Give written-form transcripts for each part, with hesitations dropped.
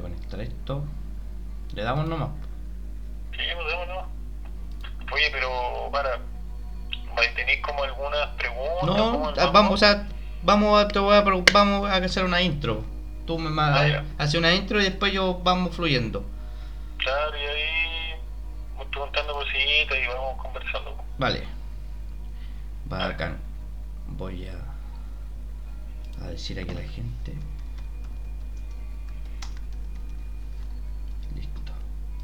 a conectar esto. Le damos nomás. Sí, pues démonos. Oye, pero ¿tenéis como algunas preguntas? No, vamos, o sea, vamos a hacer una intro. Tú me haces una intro y después yo vamos fluyendo. Claro, y ahí me estoy contando cositas y vamos conversando. Vale. Bacán. Voy a decir aquí a la gente. Listo.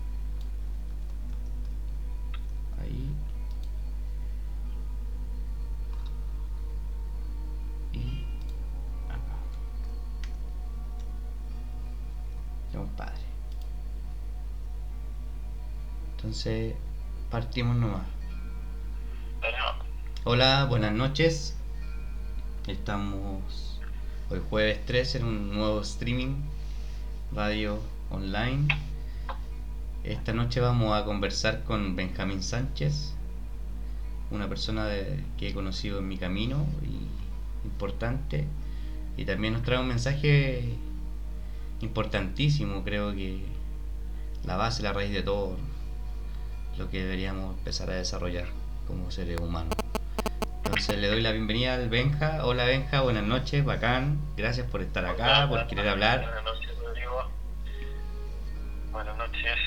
Ahí. Y acá. Compadre. Entonces, partimos nomás. Hola, buenas noches. Estamos hoy jueves 13 en un nuevo streaming radio online. Esta noche vamos a conversar con Benjamín Sánchez, una persona que he conocido en mi camino y importante, y también nos trae un mensaje importantísimo. Creo que la base, la raíz de todo lo que deberíamos empezar a desarrollar como seres humanos. Entonces le doy la bienvenida al Benja. Hola Benja, buenas noches, bacán. Gracias por estar acá, por querer hablar. Buenas noches, Rodrigo. Buenas noches.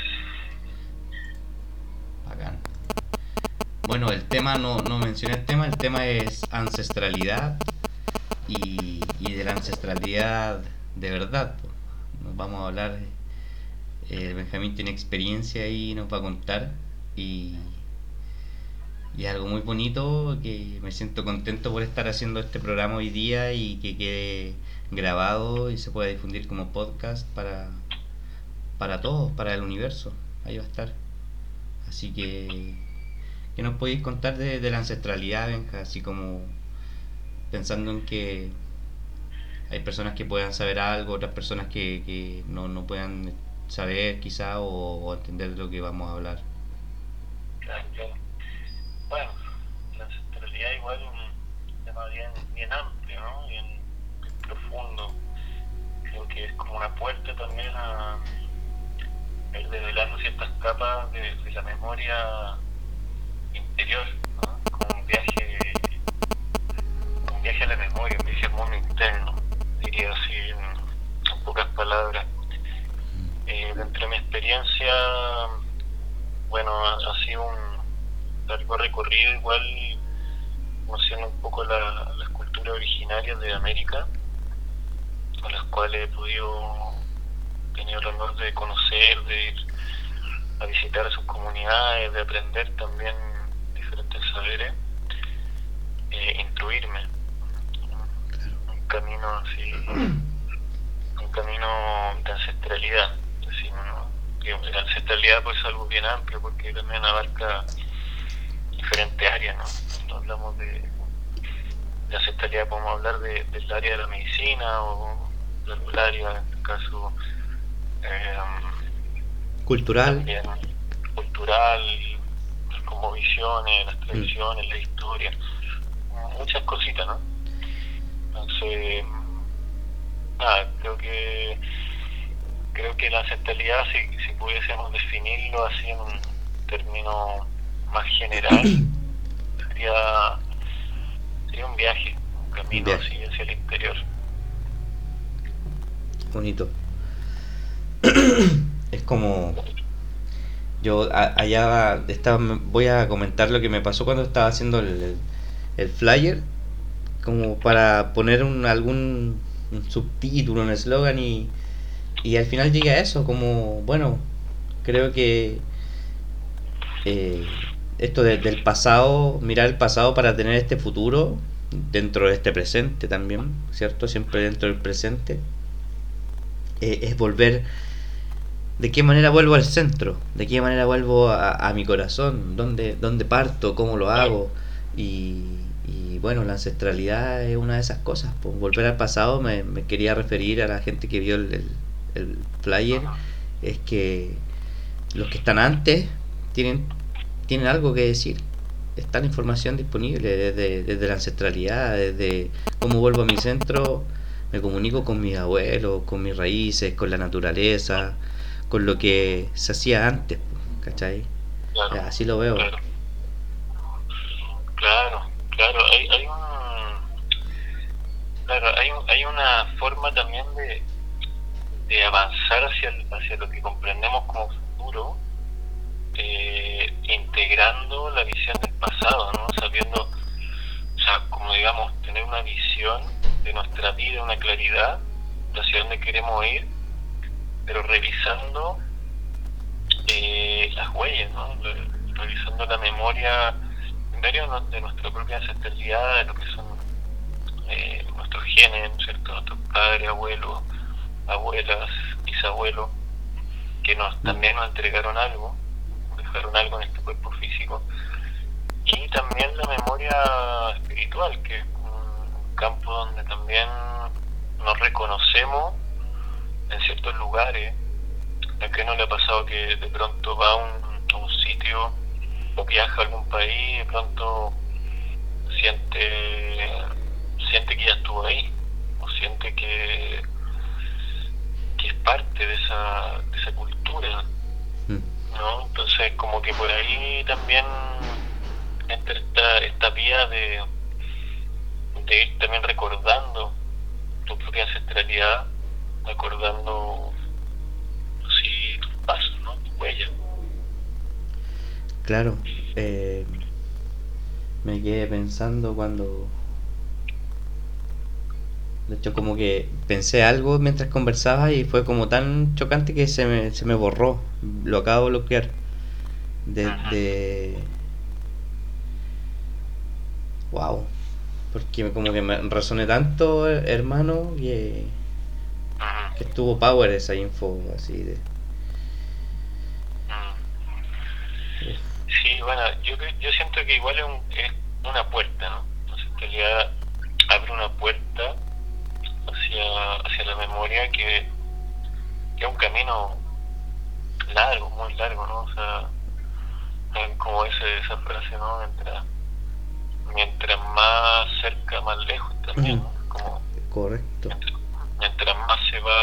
Bacán. Bueno, el tema, no mencioné el tema es ancestralidad y de la ancestralidad de verdad. Nos vamos a hablar, Benjamín tiene experiencia y nos va a contar y algo muy bonito, que me siento contento por estar haciendo este programa hoy día y que quede grabado y se pueda difundir como podcast para todos, para el universo. Ahí va a estar. Así que, ¿qué nos podéis contar de la ancestralidad, Benja? Así como pensando en que hay personas que puedan saber algo, otras personas que no puedan saber quizá o entender de lo que vamos a hablar. Claro. Bueno, la ancestralidad igual es un tema bien amplio, ¿no? Bien profundo. Creo que es como una puerta también a ir develando ciertas capas de la memoria interior, ¿no? Como un viaje a la memoria, un viaje al mundo interno, diría así en pocas palabras. Dentro de mi experiencia, bueno, ha sido un largo recorrido, igual conociendo un poco las culturas originarias de América, con las cuales he tenido el honor de conocer, de ir a visitar a sus comunidades, de aprender también diferentes saberes, instruirme. Un camino así, un camino de ancestralidad, decimos, ¿no? La ancestralidad pues es algo bien amplio porque también abarca diferentes áreas, ¿no? Cuando hablamos de ancestralidad podemos hablar del área de la medicina o del área, en este caso, cultural, también cultural, las cosmovisiones, las tradiciones, la historia, muchas cositas, ¿no? Entonces, creo que la ancestralidad, si pudiésemos definirlo así en un término más general, sería un viaje, un camino así hacia el interior. Bonito. Es como yo allá voy a comentar lo que me pasó cuando estaba haciendo el flyer, como para poner algún subtítulo, un eslogan y al final llegué a eso, como bueno, creo que esto del pasado, mirar el pasado para tener este futuro dentro de este presente también, ¿cierto? Siempre dentro del presente, es volver. ¿De qué manera vuelvo al centro? ¿De qué manera vuelvo a mi corazón? ¿Dónde parto? ¿Cómo lo hago? Y bueno, la ancestralidad es una de esas cosas. Pues volver al pasado, me quería referir a la gente que vio el flyer, es que los que están antes tienen algo que decir. Está la información disponible desde la ancestralidad, desde cómo vuelvo a mi centro. Me comunico con mis abuelos, con mis raíces, con la naturaleza, con lo que se hacía antes, ¿cachai? claro, Así lo veo. claro, claro, claro. Hay una forma también de avanzar hacia lo que comprendemos como futuro, integrando la visión del pasado, ¿no? Sabiendo, o sea, como digamos, tener una visión de nuestra vida, una claridad de hacia dónde queremos ir, pero revisando las huellas, ¿no? Revisando la memoria, primero de nuestra propia ancestralidad, de lo que son nuestros genes, ¿no es cierto? Nuestros padres, abuelos, abuelas, bisabuelos, que también nos entregaron algo, dejaron algo en este cuerpo físico, y también la memoria espiritual, que es un campo donde también nos reconocemos en ciertos lugares. ¿A qué no le ha pasado que de pronto va a un sitio o viaja a algún país y de pronto siente que ya estuvo ahí, o siente que es parte de esa cultura, ¿no? Entonces como que por ahí también entra esta vía de ir también recordando tu propia ancestralidad, recordando sí, tus pasos, ¿no? Tu huella. Claro, me quedé pensando cuando... De hecho, como que pensé algo mientras conversaba y fue como tan chocante que se me borró. Lo acabo de bloquear. Ajá, De... Wow. Porque como que me resoné tanto, hermano, ajá, que estuvo power esa info así de... ajá. Uf. Sí, bueno, yo siento que igual es una puerta, ¿no? Entonces, en realidad abre una puerta hacia la memoria que es un camino largo, muy largo, ¿no? O sea, como esa frase, ¿no? Mientras más cerca, más lejos también, ¿no? Como Correcto. mientras más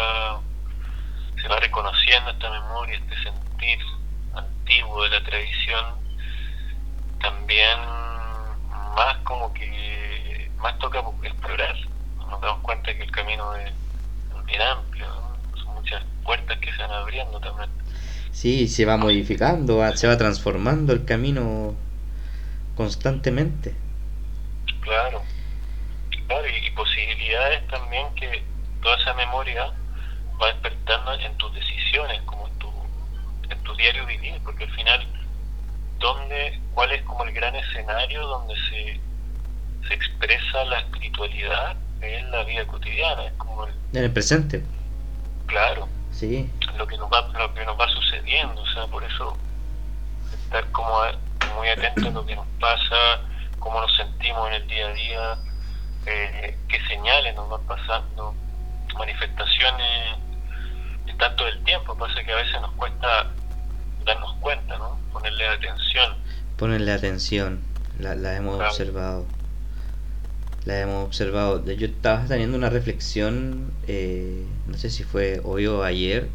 se va reconociendo esta memoria, este sentir antiguo de la tradición, también más como que más toca explorar. Nos damos cuenta que el camino es bien amplio, ¿no? Son muchas puertas que se van abriendo también. Sí, se va modificando, se va transformando el camino constantemente. Claro, claro, y posibilidades también que toda esa memoria va despertando en tus decisiones, como en tu diario vivir, porque al final, ¿cuál es como el gran escenario donde se expresa la espiritualidad? Es la vida cotidiana, es como En el presente. claro, Sí, lo que nos va sucediendo, o sea, por eso estar como muy atento a lo que nos pasa, cómo nos sentimos en el día a día, qué señales nos van pasando, manifestaciones, están todo el tiempo. Pasa que a veces nos cuesta darnos cuenta, ¿no? Ponerle atención. ponerle atención. La hemos Claro. observado. La hemos observado. Yo estaba teniendo una reflexión, no sé si fue hoy o ayer,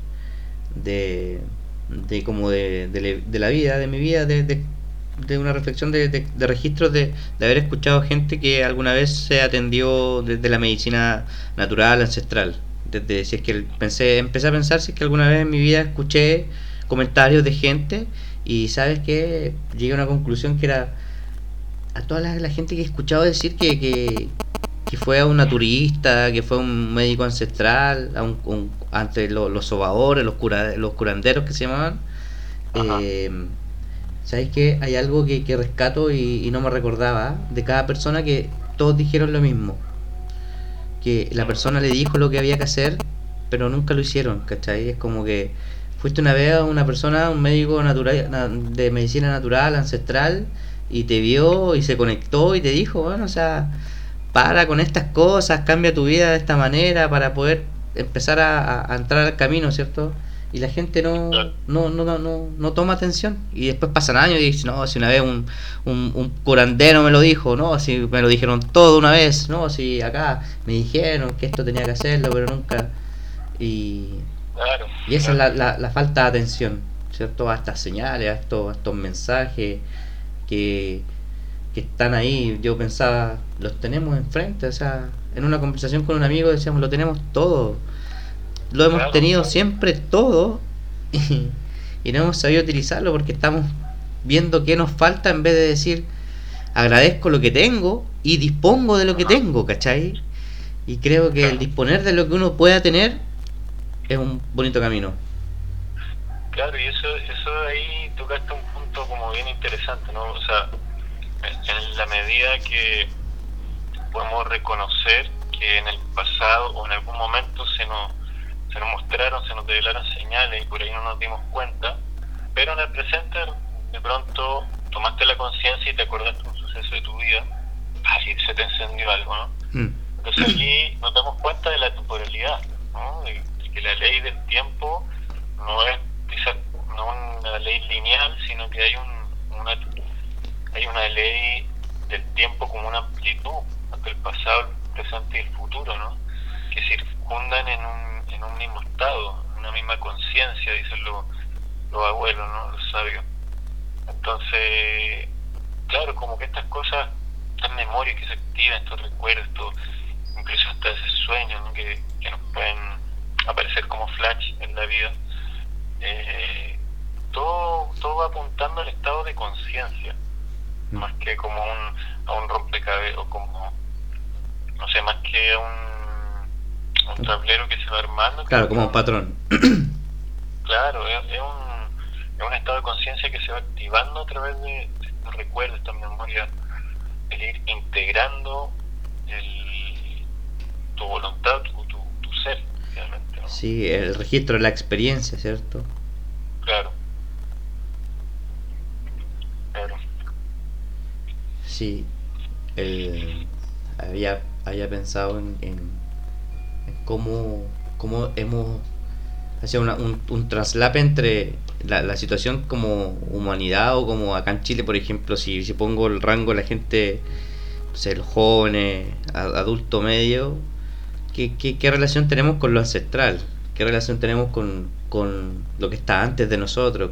de como de la vida, de mi vida, de una reflexión de registros de haber escuchado gente que alguna vez se atendió desde la medicina natural, ancestral. Desde, si es que empecé a pensar si es que alguna vez en mi vida escuché comentarios de gente y sabes que llegué a una conclusión que era a toda la gente que he escuchado decir que fue a un naturista, que fue a un médico ancestral, ante los sobadores, los curanderos que se llamaban. Ajá. Eh, ¿Sabéis que hay algo que rescato y no me recordaba de cada persona que todos dijeron lo mismo? Que la persona le dijo lo que había que hacer, pero nunca lo hicieron, ¿cachai? Es como que fuiste una vez a una persona, un médico natural, de medicina natural, ancestral, y te vio y se conectó y te dijo, bueno, o sea, para con estas cosas, cambia tu vida de esta manera para poder empezar a entrar al camino, ¿cierto? y la gente claro, no toma atención. Y después pasan años y dicen, no, si una vez un curandero me lo dijo, no, si me lo dijeron todo una vez, no, si acá me dijeron que esto tenía que hacerlo, pero nunca. Y, claro, y esa es claro, la falta de atención, ¿cierto? A estas señales, a estos mensajes que, que están ahí. Yo pensaba, los tenemos enfrente, o sea, en una conversación con un amigo decíamos, lo tenemos todo, lo hemos claro, tenido claro. siempre todo y, y no hemos sabido utilizarlo porque estamos viendo qué nos falta en vez de decir agradezco lo que tengo y dispongo de lo que Ajá. tengo, ¿cachai? Y creo que el Claro, disponer de lo que uno pueda tener es un bonito camino. claro, y eso ahí tocaste un punto como bien interesante, ¿no? O sea, en la medida que podemos reconocer que en el pasado o en algún momento se nos mostraron, se nos develaron señales y por ahí no nos dimos cuenta, pero en el presente de pronto tomaste la conciencia y te acordaste de un suceso de tu vida, y se te encendió algo, ¿no? Mm. Entonces allí nos damos cuenta de la temporalidad, ¿no? De que la ley del tiempo no es quizás no una ley lineal, sino que hay una ley del tiempo como una amplitud entre el pasado, el presente y el futuro, ¿no? Que circundan en un mismo estado, en una misma conciencia, dicen los abuelos, ¿no? Los sabios. Entonces, claro, como que estas cosas, estas memorias que se activan, estos recuerdos, incluso hasta ese sueño, ¿no? Que nos pueden aparecer como flash en la vida, todo va apuntando al estado de conciencia, Mm. más que como a un rompecabezas, o como, no sé, más que a un tablero que se va armando, Claro, creo que como un patrón. claro, es un estado de conciencia que se va activando a través de estos recuerdos, estas memorias, el ir integrando tu voluntad, tu ser, realmente, ¿no? Sí, el registro de la experiencia, ¿cierto? Claro, claro, Sí, el, había pensado en cómo hemos hecho un traslape entre la situación como humanidad o como acá en Chile, por ejemplo, si pongo el rango de la gente, no sé, los jóvenes, adulto medio, qué relación tenemos con lo ancestral, qué relación tenemos con lo que está antes de nosotros,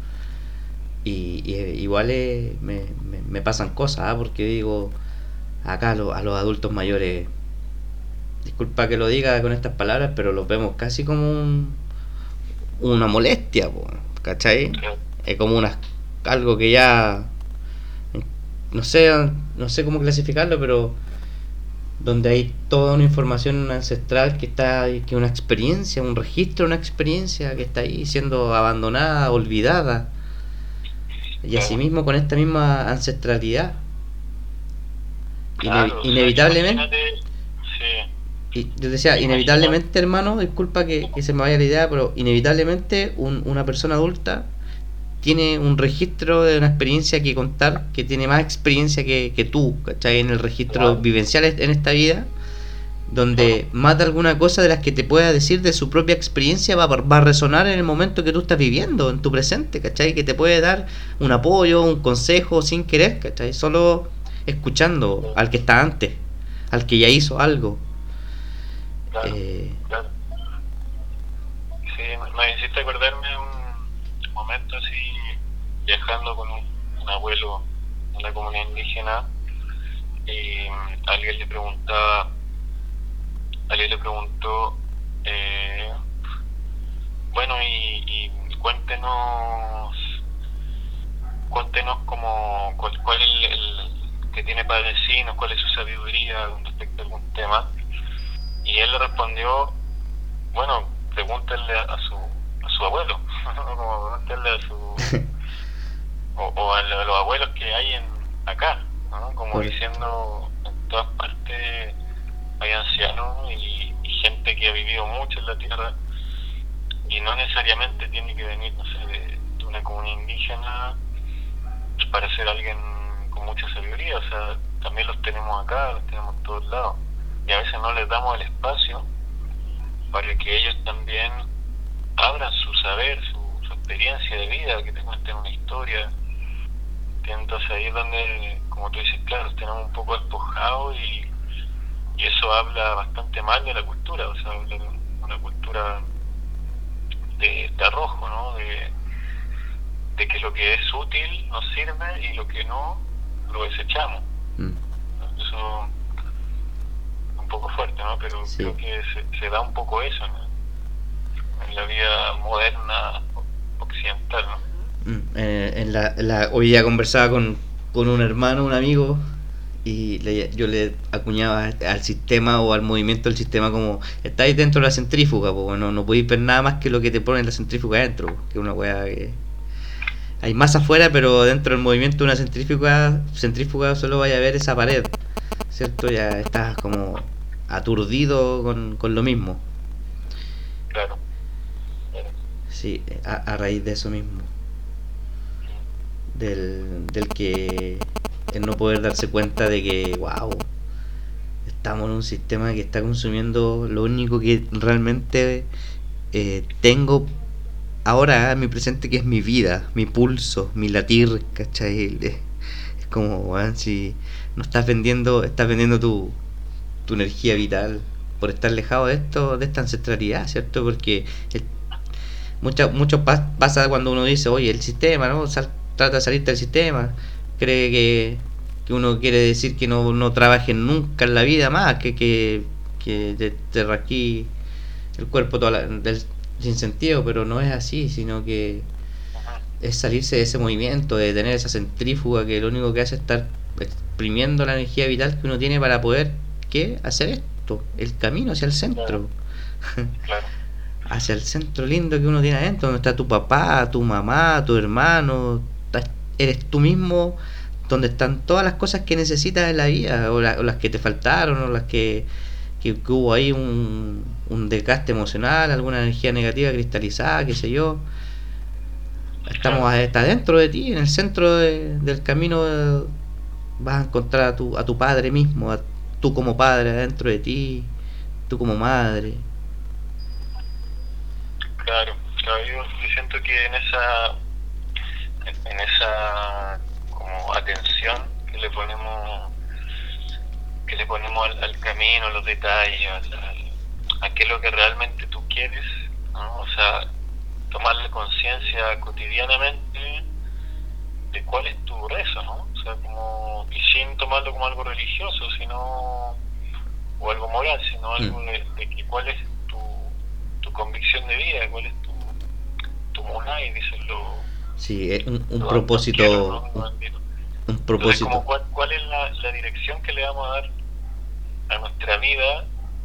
y igual me pasan cosas, ¿ah? Porque digo, acá a los adultos mayores, disculpa que lo diga con estas palabras, pero los vemos casi como una molestia, po, ¿cachai? claro, Es como algo que ya, no sé, no sé cómo clasificarlo, pero donde hay toda una información ancestral que está, que una experiencia, un registro, una experiencia que está ahí siendo abandonada, olvidada. Y claro, asimismo con esta misma ancestralidad, claro, o sea, inevitablemente, imagínate, sí, y yo decía, imagina, inevitablemente, hermano, disculpa que se me vaya la idea, pero inevitablemente una persona adulta tiene un registro de una experiencia que contar, que tiene más experiencia que tú, ¿cachai? En el registro claro, vivencial en esta vida, claro, donde más de alguna cosa de las que te pueda decir de su propia experiencia va a resonar en el momento que tú estás viviendo, en tu presente, ¿cachai? Que te puede dar un apoyo, un consejo sin querer, ¿cachai? Solo escuchando al que está antes, al que ya hizo algo. claro, Eh, claro. Sí, me hiciste acordarme de un momento así, viajando con un abuelo en la comunidad indígena, y alguien le preguntó, eh, bueno, y cuéntenos como cuál es el que tiene para decirnos, cuál es su sabiduría con respecto a algún tema. Y él le respondió, bueno, pregúntenle a su abuelo, como pregúntenle a los abuelos que hay acá, ¿no? Como correcto. diciendo, en todas partes hay ancianos y gente que ha vivido mucho en la tierra, y no necesariamente tiene que venir, no sé, de una comunidad indígena para ser alguien con mucha sabiduría. O sea, también los tenemos acá, los tenemos en todos lados, y a veces no les damos el espacio para que ellos también abran su saber, su experiencia de vida, que te cuenten una historia. Entonces ahí es donde, como tú dices, claro, tenemos un poco despojado y eso habla bastante mal de la cultura, o sea, habla de una cultura de arrojo, ¿no? De que lo que es útil nos sirve y lo que no lo desechamos. Eso es un poco fuerte, ¿no? Pero Sí. creo que se da un poco eso, ¿no? En la vida moderna occidental, ¿no? Hoy día conversaba con un hermano, un amigo, y yo le acuñaba al sistema o al movimiento del sistema como estáis dentro de la centrífuga, pues bueno, no podéis ver nada más que lo que te pone en la centrífuga adentro, po, que una weá que hay más afuera, pero dentro del movimiento de una centrífuga solo vaya a ver esa pared, ¿cierto? Ya estás como aturdido con lo mismo. Claro. Sí, a raíz de eso mismo. Del que el no poder darse cuenta de que, wow, estamos en un sistema que está consumiendo lo único que realmente tengo ahora en mi presente, que es mi vida, mi pulso, mi latir, ¿cachai? Es como, bueno, si no estás vendiendo tu energía vital por estar alejado de esto, de esta ancestralidad, ¿cierto? Porque el, mucho pasa cuando uno dice, oye, el sistema, ¿no? Trata de salirte del sistema, cree que uno quiere decir que no trabajes nunca en la vida más, que te rasquí el cuerpo sin sentido, pero no es así, sino que es salirse de ese movimiento, de tener esa centrífuga que lo único que hace es estar exprimiendo la energía vital que uno tiene para poder, ¿qué? Hacer esto, el camino hacia el centro. Claro. Hacia el centro lindo que uno tiene adentro, donde está tu papá, tu mamá, tu hermano, eres tú mismo, donde están todas las cosas que necesitas en la vida, o las que te faltaron, o las que hubo ahí un desgaste emocional, alguna energía negativa cristalizada, qué sé yo. Está dentro de ti, en el centro del camino. Vas a encontrar a tu padre mismo, tú como padre dentro de ti, tú como madre. Claro, claro, yo siento que en esa como atención que le ponemos al camino, a los detalles, a qué es lo que realmente tú quieres, ¿no? O sea, tomar la conciencia cotidianamente de cuál es tu rezo, ¿no? O sea, como, y sin tomarlo como algo religioso, sino, o algo moral, sino algo de que cuál es tu convicción de vida, cuál es tu monai, dicen Sí, es un los propósito. ¿no? Un Entonces, propósito. como cuál es la dirección que le vamos a dar a nuestra vida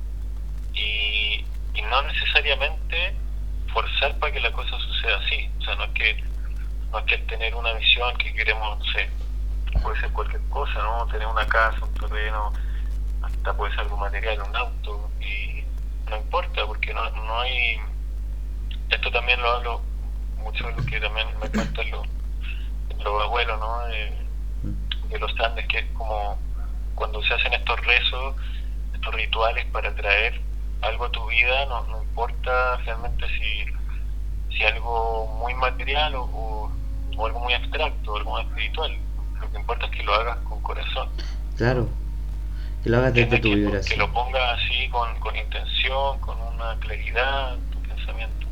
y no necesariamente forzar para que la cosa suceda así. O sea, no es que tener una visión que queremos, no sé, puede ser cualquier cosa, ¿no? Tener una casa, un terreno, hasta puede ser algo material, un auto, y no importa, porque no hay... Esto también lo hablo mucho de lo que también me cuentan los abuelos, ¿no? De los Andes, que es como cuando se hacen estos rezos, estos rituales para traer algo a tu vida, no importa realmente si algo muy material o algo muy abstracto, o algo muy espiritual. Lo que importa es que lo hagas con corazón. Claro, que lo hagas desde ¿Entiendes? tu Que lo vibración. pongas así con intención, con una claridad en tu pensamiento.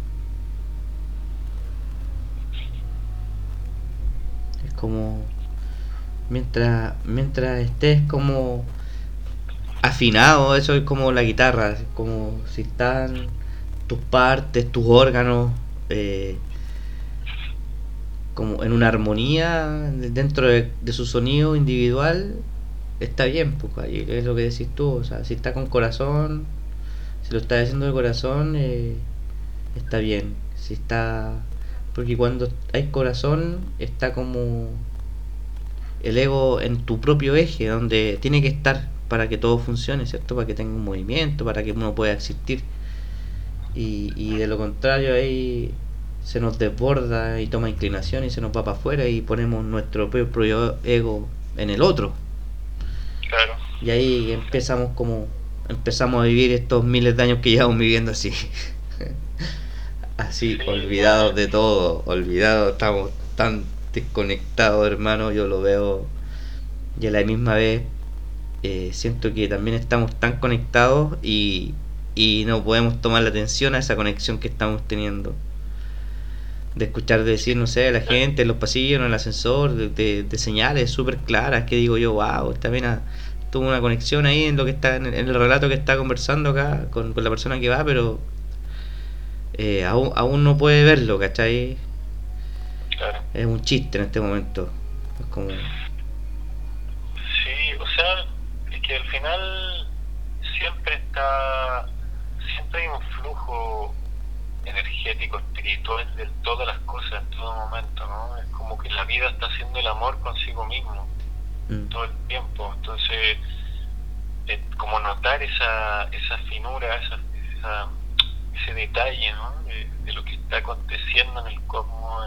Es como mientras estés como afinado, eso es como la guitarra, es como si están tus partes, tus órganos, eh, como en una armonía dentro de su sonido individual, está bien, pues ahí es lo que decís tú, o sea, si está con corazón, si lo estás haciendo de corazón, está bien, si está... Porque cuando hay corazón está como el ego en tu propio eje, donde tiene que estar para que todo funcione, ¿cierto? Para que tenga un movimiento, para que uno pueda existir. Y de lo contrario ahí se nos desborda y toma inclinación y se nos va para afuera y ponemos nuestro propio ego en el otro. Claro. Y ahí empezamos a vivir estos miles de años que llevamos viviendo así. así, Sí, olvidados de todo, olvidados, estamos tan desconectados, hermano, yo lo veo, y a la misma vez siento que también estamos tan conectados y no podemos tomar la atención a esa conexión que estamos teniendo. De escuchar decir, no sé, a la gente en los pasillos, en el ascensor, de señales súper claras que digo yo, wow, esta mina tuvo una conexión ahí en lo que está, en el relato que está conversando acá con la persona que va, pero aún no puede verlo, ¿cachai? claro. Es un chiste en este momento. Es como... Sí, o sea, es que al final siempre está, siempre hay un flujo energético, espiritual de todas las cosas en todo momento, ¿no? Es como que la vida está haciendo el amor consigo mismo mm, todo el tiempo. Entonces, como notar esa finura, ese detalle, ¿no? De lo que está aconteciendo en el cosmos,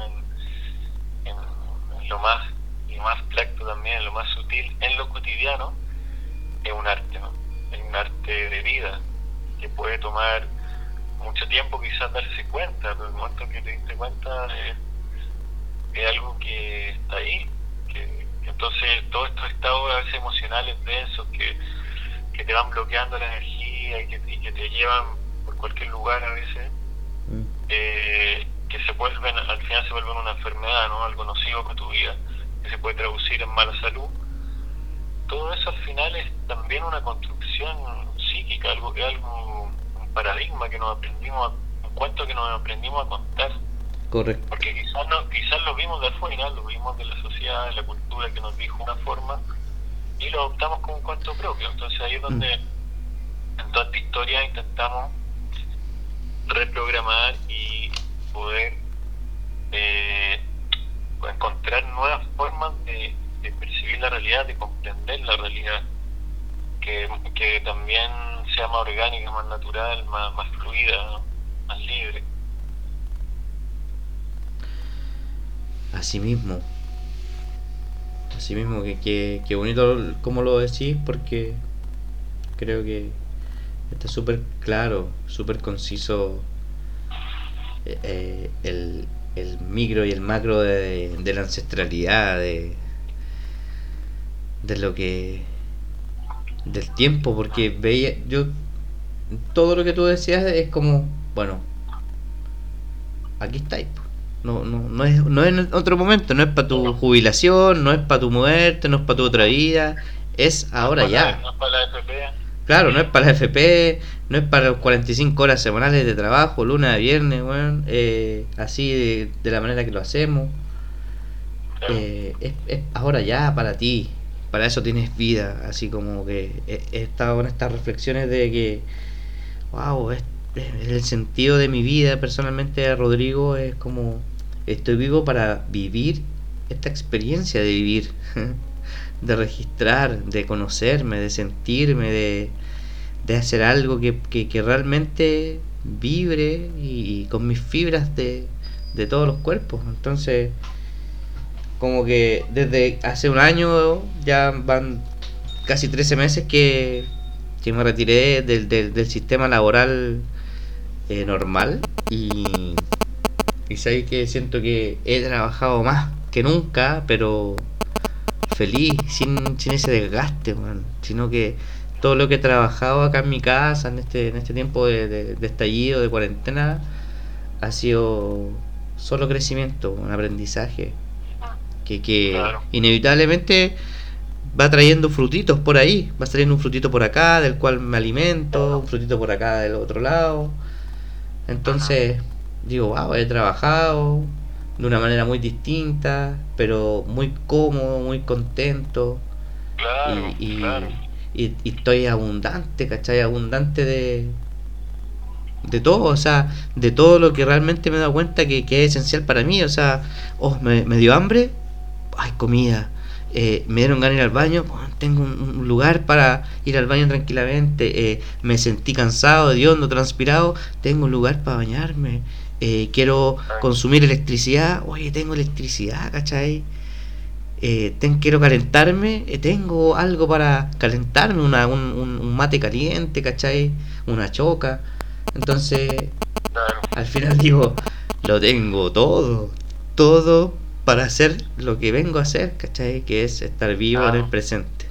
en lo más práctico también, en lo más sutil, en lo cotidiano, es un arte, ¿no? Es un arte de vida que puede tomar mucho tiempo quizás darse cuenta, pero el momento que te diste cuenta es algo que está ahí, que entonces todos estos estados a veces emocionales densos que te van bloqueando la energía y que te llevan por cualquier lugar a veces, mm, que se vuelven, al final se vuelven una enfermedad, ¿no? Algo nocivo para tu vida, que se puede traducir en mala salud. Todo eso al final es también una construcción psíquica, un paradigma que nos aprendimos, un cuento que nos aprendimos a contar. correcto. Porque quizás lo vimos de afuera, lo vimos de la sociedad, de la cultura que nos dijo una forma, y lo adoptamos como un cuento propio. Entonces ahí es Mm, donde en toda esta historia intentamos reprogramar y poder eh, encontrar nuevas formas de percibir la realidad, de comprender la realidad, que también sea más orgánica, más natural, más fluida, ¿no? Más libre. así mismo. Así mismo, que bonito como lo decís, porque creo que está súper claro, súper conciso el micro y el macro de la ancestralidad, de lo que... del tiempo, porque veía yo todo lo que tú decías es como, bueno, aquí estáis. No es en otro momento, no es para tu Bueno, jubilación, no es para tu muerte, no es para tu otra vida, es ahora ya. no es para la FP. Claro, no es para la FP, no es para los 45 horas semanales de trabajo, lunes a viernes, bueno, así de la manera que lo hacemos. Claro, Es ahora ya para ti, para eso tienes vida, así como que he estado en estas reflexiones de que, wow, es el sentido de mi vida personalmente, Rodrigo, es como estoy vivo para vivir esta experiencia de vivir, de registrar, de conocerme, de sentirme, de hacer algo que realmente vibre y con mis fibras de todos los cuerpos. Entonces, como que desde hace un año ya van casi 13 meses que me retiré del sistema laboral normal y sabéis que siento que he trabajado más que nunca, pero feliz, sin ese desgaste, man, sino que todo lo que he trabajado acá en mi casa en este tiempo de estallido, de cuarentena, ha sido solo crecimiento, un aprendizaje que claro, inevitablemente va trayendo frutitos por ahí, va trayendo un frutito por acá del cual me alimento, un frutito por acá del otro lado. Entonces digo, wow, he trabajado de una manera muy distinta, pero muy cómodo, muy contento claro, y, claro. y estoy abundante, ¿cachai? Abundante de todo, o sea, de todo lo que realmente me he dado cuenta que es esencial para mí, o sea, oh, me dio hambre, hay comida, me dieron ganas de ir al baño, bueno, tengo un lugar para ir al baño tranquilamente, me sentí cansado, hediondo, transpirado, tengo un lugar para bañarme, quiero consumir electricidad, oye, tengo electricidad, ¿cachai? Quiero calentarme, tengo algo para calentarme, un mate caliente, ¿cachai? Una choca. Entonces, claro, Al final digo, lo tengo todo, todo para hacer lo que vengo a hacer, ¿cachai? Que es estar vivo en el claro, presente.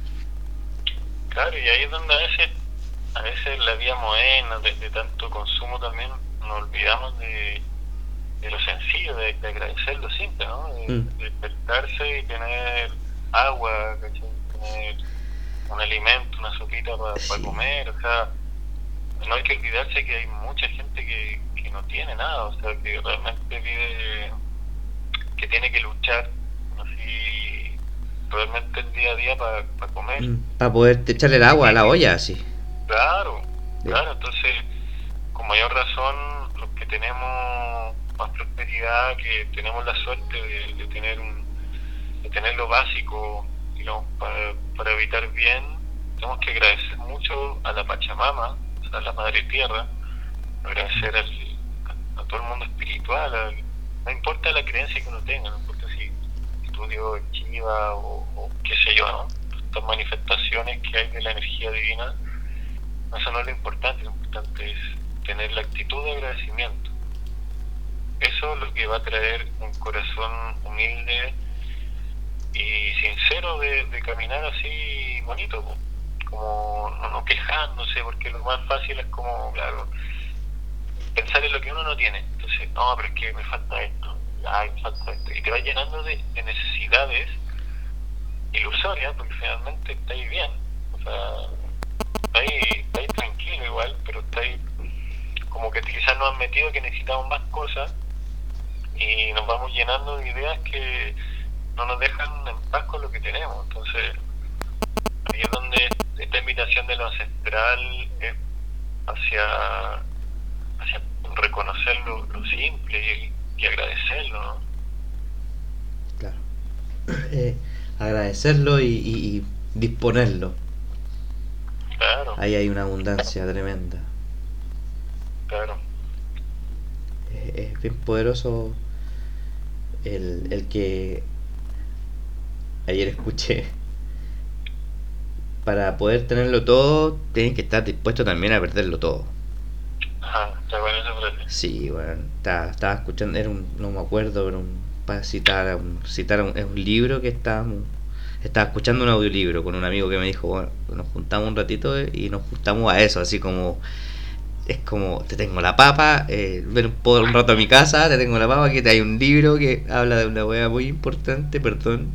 claro, y ahí es donde a veces la vida moderna, de tanto consumo también, nos olvidamos de lo sencillo, de agradecer lo simple, ¿no? Mm, De despertarse y tener agua, ¿cachai? Tener un alimento, una sopita para sí. comer, o sea, no hay que olvidarse que hay mucha gente que no tiene nada, o sea, que realmente vive, que tiene que luchar así realmente el día a día para comer. Para poder echarle el agua a la olla, así. Claro, Sí. claro, entonces, con mayor razón, los que tenemos más prosperidad, que tenemos la suerte de tener de tener lo básico, digamos, para evitar bien, tenemos que agradecer mucho a la Pachamama, o sea, a la Madre Tierra, agradecer a todo el mundo espiritual, no importa la creencia que uno tenga, no importa si estudio Shiva o qué sé yo, ¿no? Estas manifestaciones que hay de la energía divina, eso no es lo importante es tener la actitud de agradecimiento. Eso es lo que va a traer un corazón humilde y sincero de caminar así bonito, po. Como no quejándose, porque lo más fácil es como, claro, pensar en lo que uno no tiene. Entonces, no, pero es que me falta esto, ay, me falta esto. Y te va llenando de necesidades ilusorias, porque finalmente estáis bien. O sea, estáis tranquilo igual, pero estáis como que quizás nos han metido que necesitamos más cosas y nos vamos llenando de ideas que no nos dejan en paz con lo que tenemos. Entonces, ahí es donde esta invitación de lo ancestral es hacia, hacia reconocer lo simple y agradecerlo, ¿no? Claro. Agradecerlo y disponerlo. Claro, Ahí hay una abundancia tremenda. claro, Es bien poderoso el que ayer escuché. Para poder tenerlo todo, tienes que estar dispuesto también a perderlo todo. ajá, está bueno esa frase. Sí, bueno, estaba escuchando, no me acuerdo, pero para es un libro que estaba escuchando un audiolibro con un amigo que me dijo, bueno, nos juntamos un ratito y nos juntamos a eso, así como, es como, te tengo la papa, ven por un rato a mi casa, te tengo la papa, que te hay un libro que habla de una wea muy importante, perdón,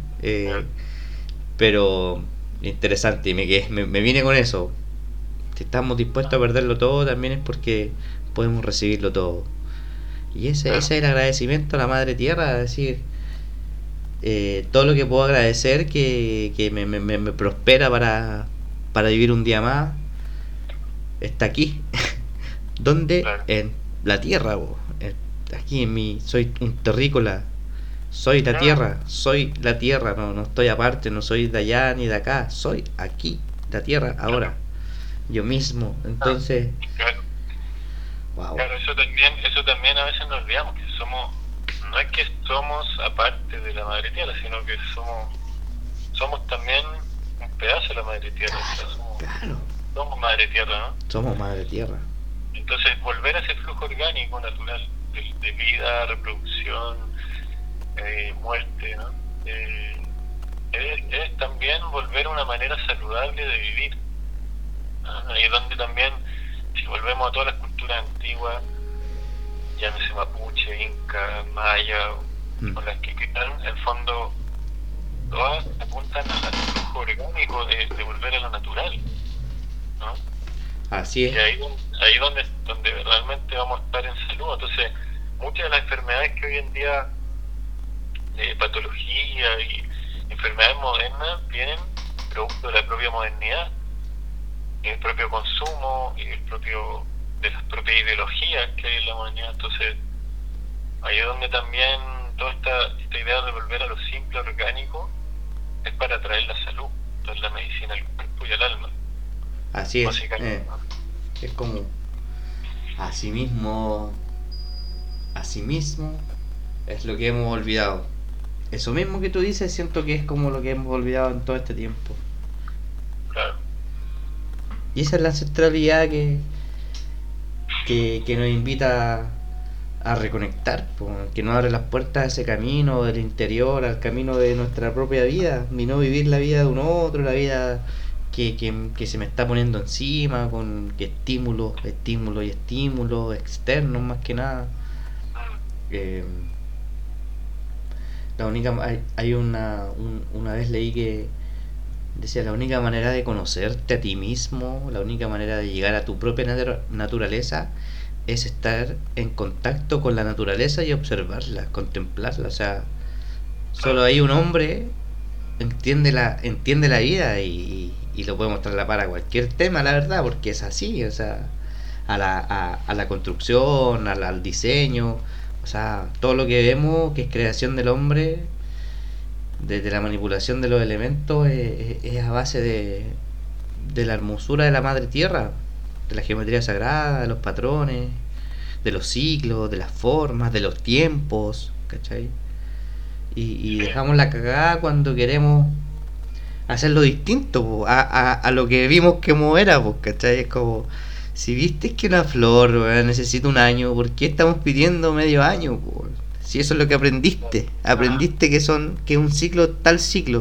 pero interesante, y me vine con eso. Si estamos dispuestos a perderlo todo, también es porque podemos recibirlo todo. Y ese es el agradecimiento a la Madre Tierra, es decir, todo lo que puedo agradecer que me prospera para vivir un día más, está aquí. ¿Dónde? Claro, En la Tierra, bo. Aquí en mi... Soy un terrícola. claro, Soy la Tierra, no estoy aparte, no soy de allá ni de acá, soy aquí, la Tierra, ahora, claro, yo mismo. claro, Entonces, claro. wow. Claro, eso también a veces nos olvidamos, que somos, no es que somos aparte de la Madre Tierra, sino que somos también un pedazo de la Madre Tierra, o sea, Claro, somos Madre Tierra, ¿no? somos Madre Tierra. Entonces, volver a ese flujo orgánico natural de vida, reproducción, muerte, ¿no? Es también volver a una manera saludable de vivir, ¿no? Ahí es donde también, si volvemos a todas las culturas antiguas, llámese mapuche, inca, maya, Mm. o las que quedan, en el fondo, todas apuntan al flujo orgánico de volver a lo natural, ¿no? Así Y es. ahí donde realmente vamos a estar en salud. Entonces, muchas de las enfermedades que hoy en día, de patología y enfermedades modernas, vienen producto de la propia modernidad, y el propio consumo y de las propias ideologías que hay en la modernidad. Entonces, ahí es donde también toda esta idea de volver a lo simple, orgánico, es para traer la salud, traer la medicina al cuerpo y al alma, Así es. básicamente. Es como así mismo, así mismo es lo que hemos olvidado. Eso mismo que tú dices, siento que es como lo que hemos olvidado en todo este tiempo. Claro, Y esa es la ancestralidad que nos invita a reconectar, po, que nos abre las puertas a ese camino del interior, al camino de nuestra propia vida, y no vivir la vida de un otro, la vida que se me está poniendo encima, con que estímulos, estímulos y estímulos externos más que nada. Eh, la única hay una vez leí que decía la única manera de conocerte a ti mismo, la única manera de llegar a tu propia naturaleza es estar en contacto con la naturaleza y observarla, contemplarla. O sea, solo hay un hombre entiende la vida y lo puede mostrar la para cualquier tema, la verdad, porque es así. O sea, a la construcción, al diseño, o sea, todo lo que vemos que es creación del hombre, desde la manipulación de los elementos, es a base de la hermosura de la madre tierra, de la geometría sagrada, de los patrones, de los ciclos, de las formas, de los tiempos, ¿cachai? Y dejamos la cagada cuando queremos hacerlo distinto po, a lo que vimos que era, pues, ¿cachai? Es como, si viste que una flor necesita un año, ¿por qué estamos pidiendo medio año? Po? Si eso es lo que aprendiste que un ciclo tal ciclo.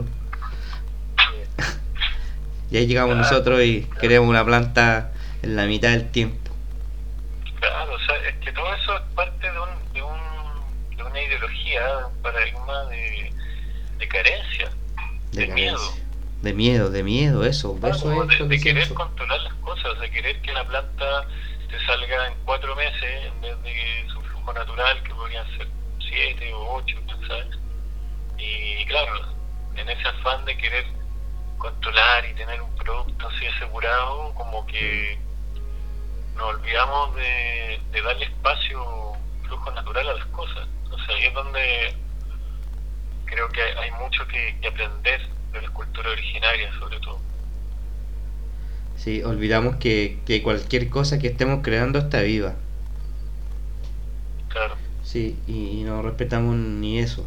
Y ahí llegamos nosotros y queremos una planta en la mitad del tiempo. Claro, o sea, es que todo eso es parte de una ideología, un paradigma de carencia, de miedo. De miedo, eso. Claro, eso es de querer controlar las cosas, de querer que la planta te salga en 4 meses en vez de su flujo natural, que podrían ser 7 o 8, ¿sabes? Y claro, en ese afán de querer controlar y tener un producto así asegurado, como que nos olvidamos de darle espacio, flujo natural a las cosas. O sea, ahí es donde creo que hay mucho que aprender de la cultura originaria, sobre todo. Sí, olvidamos que cualquier cosa que estemos creando está viva. Claro. Sí, y no respetamos ni eso.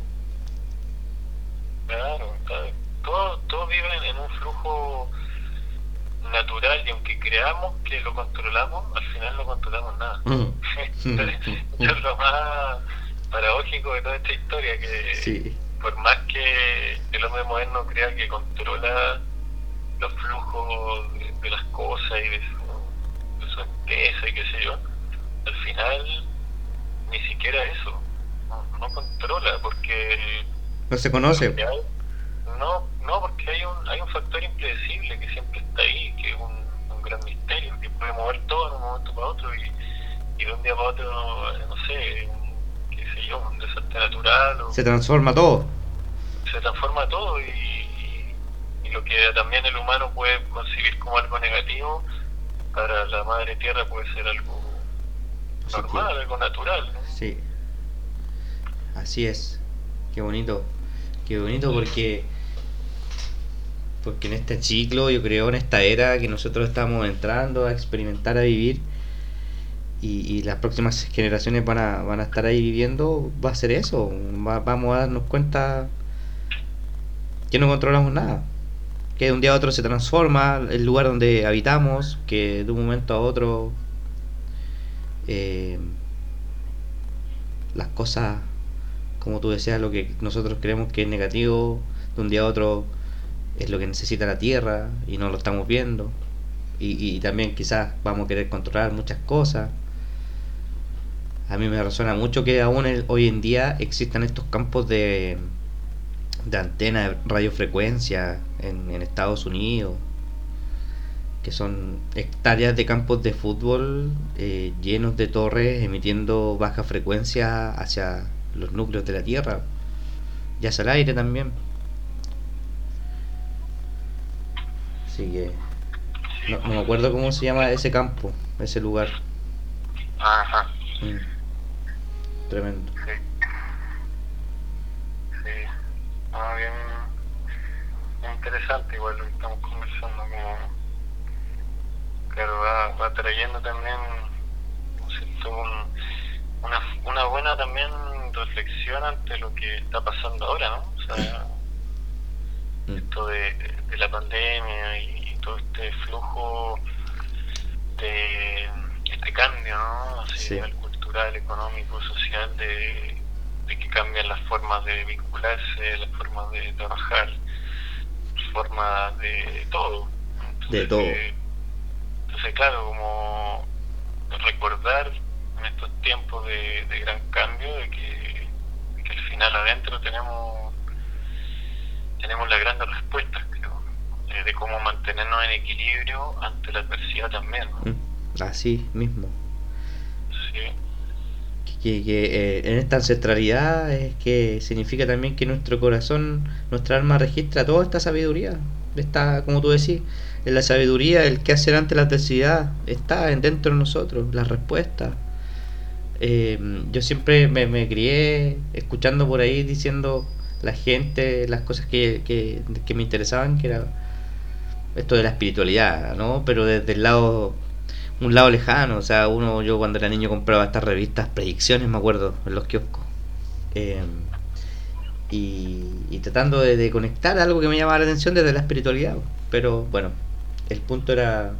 Claro, claro. Todo vive en un flujo natural, y aunque creamos que lo controlamos, al final no controlamos nada. Eso es lo más paradójico de toda esta historia, que Sí. por más que el hombre moderno crea que controla los flujos de las cosas y de su empresa y qué sé yo, al final ni siquiera eso, no controla, porque No se conoce. porque hay un factor impredecible que siempre está ahí, que es un gran misterio, que puede mover todo de un momento para otro, y de un día para otro, no sé, qué sé yo, un desastre natural, o Se transforma todo. se transforma todo, y lo que también el humano puede concebir como algo negativo, para la madre tierra puede ser algo normal, algo natural, ¿no? Sí. Así es. Qué bonito porque en este ciclo, yo creo, en esta era que nosotros estamos entrando a experimentar, a vivir, y las próximas generaciones van a estar ahí viviendo, va a ser eso. Vamos a darnos cuenta que no controlamos nada, que de un día a otro se transforma el lugar donde habitamos, que de un momento a otro las cosas, como tú decías, lo que nosotros creemos que es negativo, de un día a otro es lo que necesita la tierra y no lo estamos viendo. Y también quizás vamos a querer controlar muchas cosas. A mí me resuena mucho que aún hoy en día existan estos campos de antena de radiofrecuencia en Estados Unidos, que son hectáreas de campos de fútbol llenos de torres emitiendo baja frecuencia hacia los núcleos de la Tierra y hacia el aire también. Así que no me acuerdo cómo se llama ese campo, ese lugar. Ajá. Tremendo. Sí. Bien interesante, igual lo que estamos conversando, como, claro, va trayendo también, ¿no es cierto?, una buena también reflexión ante lo que está pasando ahora, ¿no? O sea, esto de la pandemia y todo este flujo de este cambio, ¿no? Así Sí. a nivel cultural, económico, social, de que cambian las formas de vincularse, las formas de trabajar, formas de todo. De todo. Entonces claro, como recordar en estos tiempos de gran cambio, de que al final adentro tenemos las grandes respuestas, creo, de cómo mantenernos en equilibrio ante la adversidad también, ¿no? Así mismo. Sí, En esta ancestralidad es que significa también que nuestro corazón, nuestra alma registra toda esta sabiduría. Está, como tú decís, en la sabiduría, el que hacer ante la adversidad, está dentro de nosotros, las respuestas. Yo siempre me crié escuchando por ahí diciendo la gente, las cosas que me interesaban, que era esto de la espiritualidad, ¿no? Pero desde el lado, un lado lejano, o sea, yo cuando era niño compraba estas revistas Predicciones, me acuerdo, en los kioscos. Eh, y tratando de conectar algo que me llamaba la atención desde la espiritualidad. Pero bueno, el punto era...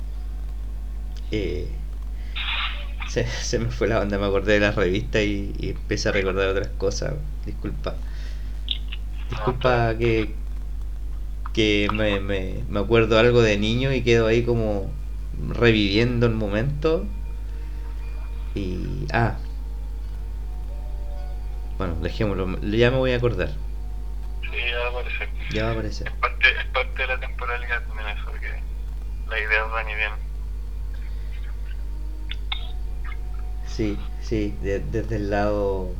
eh, se me fue la onda, me acordé de las revistas y empecé a recordar otras cosas. Disculpa. no, está bien. Disculpa que me acuerdo algo de niño y quedo ahí como reviviendo el momento. Y... bueno, dejémoslo. Ya me voy a acordar. Sí, ya va a aparecer. Ya va a aparecer. Es parte de la temporalidad también eso, que las ideas van y vienen. Sí, sí, desde el lado...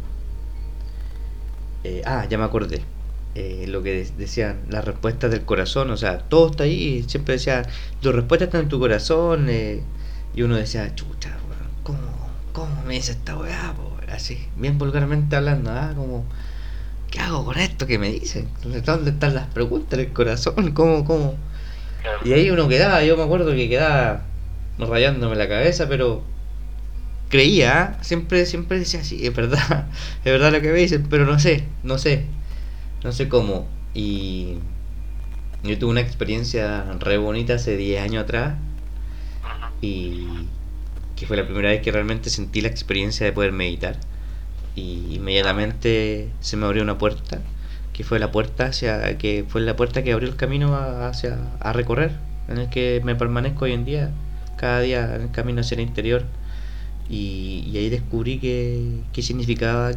ya me acordé. Lo que decían, las respuestas del corazón, o sea, todo está ahí. Siempre decía, tus respuestas están en tu corazón. Y uno decía, chucha, weón, ¿cómo me dice esta weá? Po? Así, bien vulgarmente hablando, como, ¿qué hago con esto que me dicen? ¿Dónde están las preguntas del corazón? ¿Cómo? Claro, Y ahí uno quedaba, yo me acuerdo que quedaba rayándome la cabeza, pero creía, siempre decía, sí, es verdad lo que me dicen, pero no sé cómo. Y yo tuve una experiencia re bonita hace 10 años atrás ujú, y que fue la primera vez que realmente sentí la experiencia de poder meditar y ya, inmediatamente se me abrió una puerta que fue la puerta que abrió el camino a recorrer en el que me permanezco hoy en día cada día en el camino hacia el interior y ahí descubrí que significaba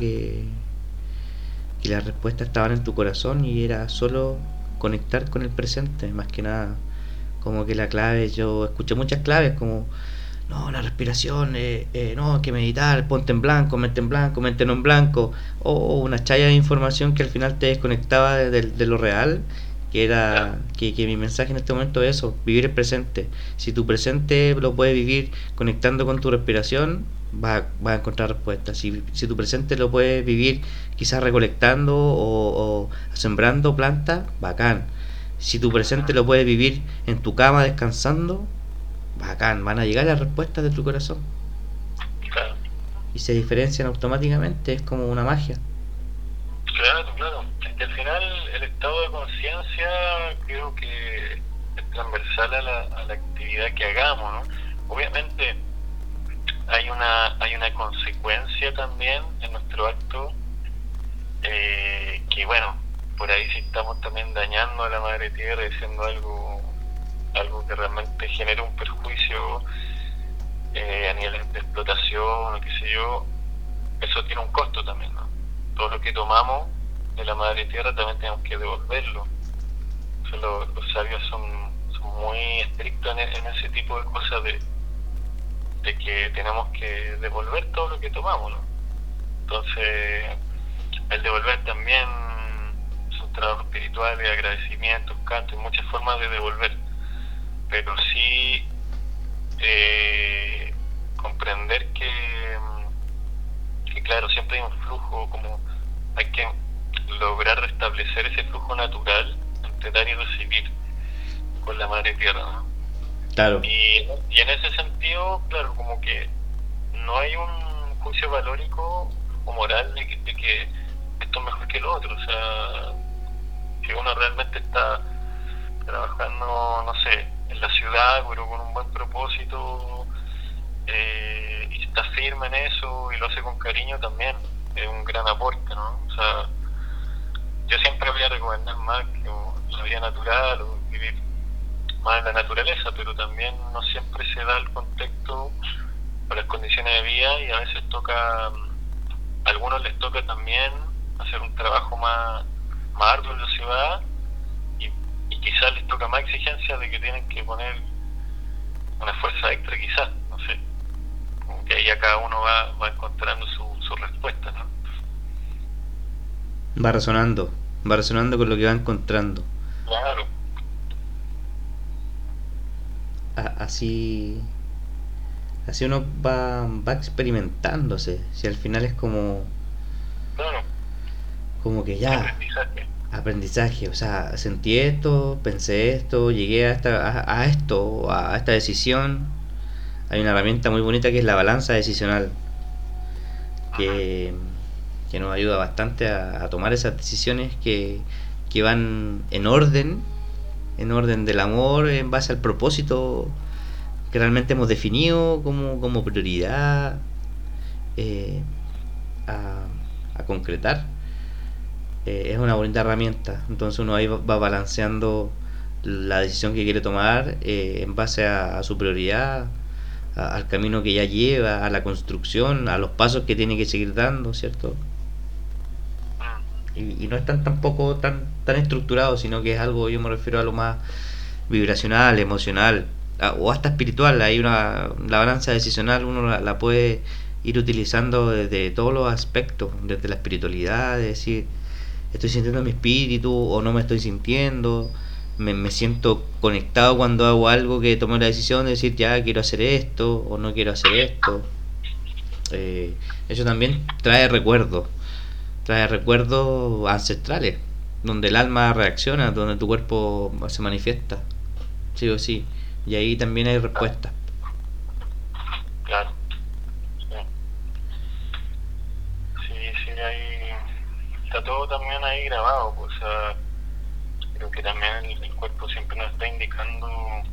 que las respuestas estaban en tu corazón y era solo conectar con el presente, más que nada. Como que la clave, yo escuché muchas claves como, no, la respiración, no, hay que meditar, ponte en blanco, mente no en blanco, o una chaya de información que al final te desconectaba de lo real, que ya, era que mi mensaje en este momento es eso, vivir el presente. Si tu presente lo puedes vivir conectando con tu respiración, vas a encontrar respuestas. Si tu presente lo puedes vivir quizás recolectando o sembrando plantas, bacán. Si tu presente lo puedes vivir en tu cama descansando, bacán, van a llegar las respuestas de tu corazón claro, y se diferencian automáticamente, es como una magia. claro, claro. Es que al final el estado de conciencia creo que es transversal a la actividad que hagamos, ¿no? Obviamente hay una consecuencia también en nuestro acto, que bueno, por ahí si estamos también dañando a la madre tierra y haciendo algo que realmente genere un perjuicio, a nivel de explotación o qué sé yo, eso tiene un costo también, ¿no? Todo lo que tomamos de la madre tierra también tenemos que devolverlo. O sea, los sabios son muy estrictos en ese tipo de cosas de que tenemos que devolver todo lo que tomamos, ¿no? Entonces, el devolver también son trabajos espirituales, agradecimientos, cantos, muchas formas de devolver, pero sí comprender que claro, siempre hay un flujo, como hay que lograr restablecer ese flujo natural entre dar y recibir con la madre tierra, ¿no? Claro, Y en ese sentido, claro, como que no hay un juicio valórico o moral de que esto es mejor que lo otro, o sea, si uno realmente está trabajando, no sé, en la ciudad, pero con un buen propósito, y está firme en eso y lo hace con cariño también, es un gran aporte, ¿no? O sea, yo siempre voy a recomendar más que la vida natural o vivir más en la naturaleza, pero también no siempre se da el contexto por las condiciones de vida y a veces toca, a algunos les toca también hacer un trabajo más arduo en la ciudad y quizás les toca más exigencia de que tienen que poner una fuerza extra quizás, no sé, como que ahí ya cada uno va encontrando su respuesta, ¿no? Va resonando con lo que va encontrando. Claro, Así, así uno va experimentándose. Si al final es claro, como que el ya, aprendizaje, aprendizaje, o sea, sentí esto, pensé esto, llegué a esto, a esta decisión. Hay una herramienta muy bonita que es la balanza decisional, que, que nos ayuda bastante a tomar esas decisiones que van en orden del amor, en base al propósito que realmente hemos definido como prioridad eh, a, a concretar. Es una bonita herramienta. Entonces uno ahí va balanceando la decisión que quiere tomar en base a su prioridad, al camino que ya lleva, a la construcción, a los pasos que tiene que seguir dando, ¿cierto? Y no es tampoco tan estructurado, sino que es algo, yo me refiero a lo más vibracional, emocional, o hasta espiritual. Hay la balanza decisional uno la puede ir utilizando desde todos los aspectos, desde la espiritualidad, de decir, estoy sintiendo mi espíritu o no me estoy sintiendo, me siento conectado cuando hago algo que tomo la decisión de decir, ya quiero hacer esto o no quiero hacer esto. Eso también trae recuerdos ancestrales, donde el alma reacciona, donde tu cuerpo se manifiesta, sí o sí, y ahí también hay respuestas. claro. Sí, sí, sí, ahí está todo también ahí grabado, pues, o sea, creo que también el cuerpo siempre nos está indicando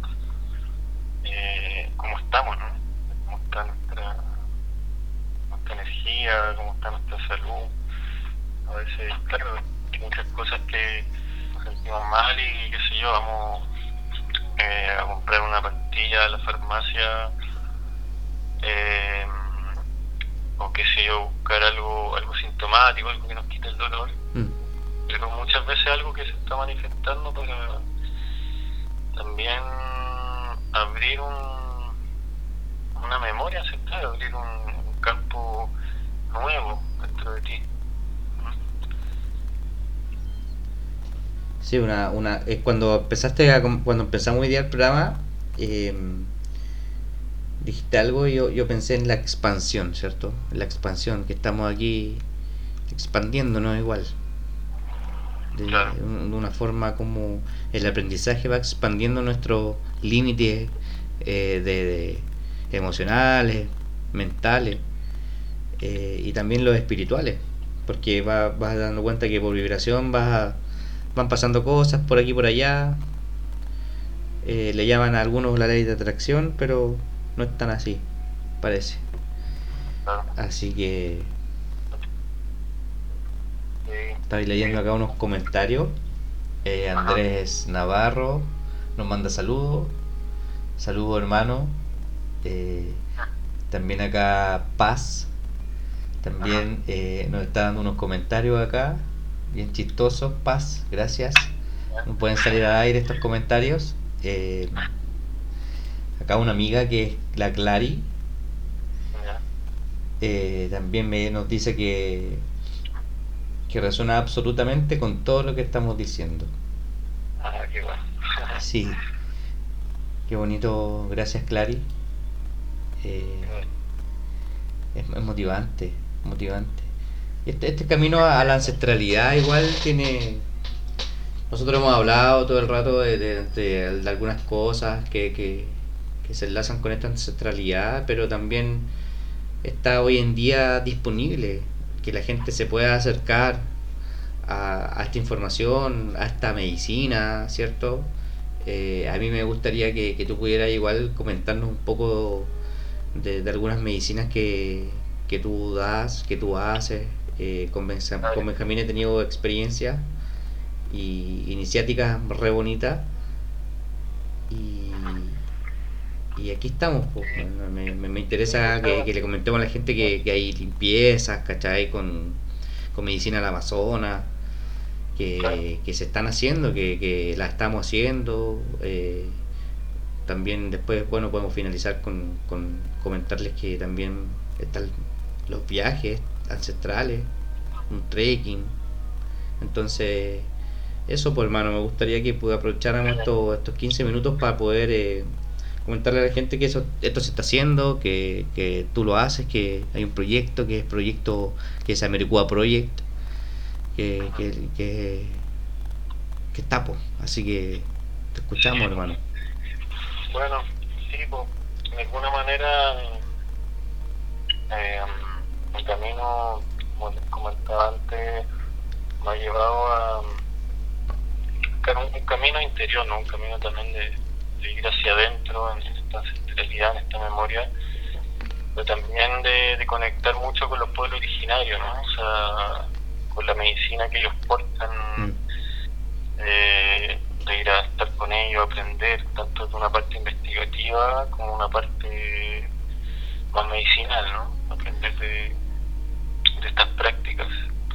cómo estamos, ¿no? Cómo está nuestra energía, cómo está nuestra salud. A veces, claro, hay muchas cosas que nos sentimos mal y qué sé yo, vamos a comprar una pastilla a la farmacia eh, o qué sé yo, buscar algo sintomático, algo que nos quite el dolor, Mm. pero muchas veces algo que se está manifestando para también abrir una memoria ancestral, abrir un campo nuevo dentro de ti. Sí, cuando empezamos hoy día el programa, eh, dijiste algo y yo pensé en la expansión, ¿cierto? La expansión, que estamos aquí expandiéndonos igual, Claro, de una forma como el aprendizaje va expandiendo nuestros límites de emocionales, mentales y también los espirituales, porque vas dando cuenta que por vibración van pasando cosas por aquí y por allá. Le llaman a algunos la ley de atracción, pero no es tan así, parece. claro. Así que Sí, estoy leyendo acá unos comentarios. ajá, Andrés Navarro nos manda saludos. Saludos, hermano. Eh, También acá Paz. ajá, También nos está dando unos comentarios acá. Bien chistosos. Paz, gracias. No pueden salir al aire estos comentarios. Acá una amiga que es la Clary. ya, También nos dice que resuena absolutamente con todo lo que estamos diciendo. qué bueno. Sí, qué bonito, gracias Clary. Eh, es motivante, motivante. Este camino a la ancestralidad igual tiene... Nosotros hemos hablado todo el rato de algunas cosas que se enlazan con esta ancestralidad, pero también está hoy en día disponible, que la gente se pueda acercar a esta información, a esta medicina, ¿cierto? A mí me gustaría que tú pudieras igual comentarnos un poco de algunas medicinas que tú das, que tú haces. Con Vale. Benjamín he tenido experiencias y iniciáticas re bonitas. Y, y aquí estamos, pues. Bueno, me Sí, o interesa sea, que le comentemos a la gente que hay limpiezas, ¿cachai? Con medicina del Amazonas, claro, que se están haciendo, que la estamos haciendo. También después, bueno, podemos finalizar con comentarles que también están los viajes ancestrales, un trekking. Entonces, eso, pues hermano, me gustaría que aprovecháramos estos 15 minutos para poder comentarle a la gente que esto se está haciendo, que tú lo haces, que hay un proyecto, que es Americua Project, que, que, que, que está, pues. Así que te escuchamos, sí, hermano. bueno, sí, pues, de alguna manera eh, mi camino, como les comentaba antes, me ha llevado a un camino interior, ¿no? Un camino también de ir hacia adentro, en esta ancestralidad, en esta memoria, pero también de conectar mucho con los pueblos originarios, ¿no? O sea, con la medicina que ellos portan, Mm, de ir a estar con ellos, aprender tanto de una parte investigativa como una parte más medicinal, ¿no? Aprender de estas prácticas.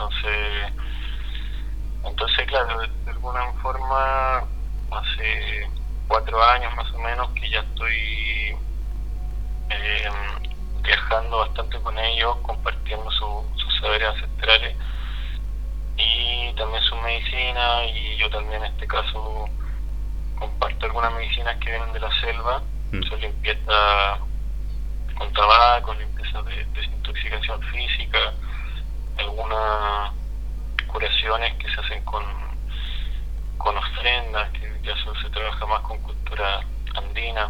Entonces, claro, de alguna forma, hace 4 años más o menos que ya estoy eh, viajando bastante con ellos, compartiendo sus saberes ancestrales y también su medicina, y yo también en este caso comparto algunas medicinas que vienen de la selva, mm. son limpieza con tabaco, limpieza de desintoxicación física, algunas curaciones que se hacen con ofrendas, que ya se trabaja más con cultura andina,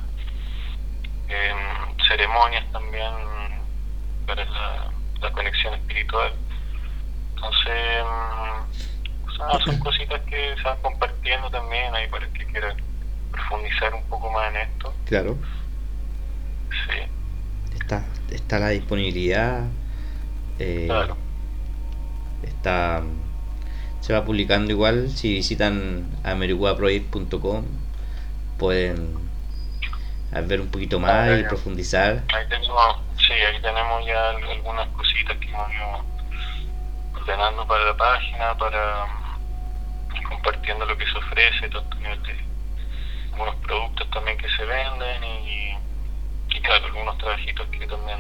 ceremonias también para la conexión espiritual. Entonces, son cositas que se van compartiendo también ahí para el que quiera profundizar un poco más en esto. Claro, Sí, está la disponibilidad, eh, claro, está, se va publicando igual. Si visitan ameriguaproject.com pueden ver un poquito más ahora y ya. profundizar. Ahí tenemos ya algunas cositas que hemos ido ordenando para la página, para compartiendo lo que se ofrece, tanto a nivel de algunos productos también que se venden y claro, algunos trabajitos que también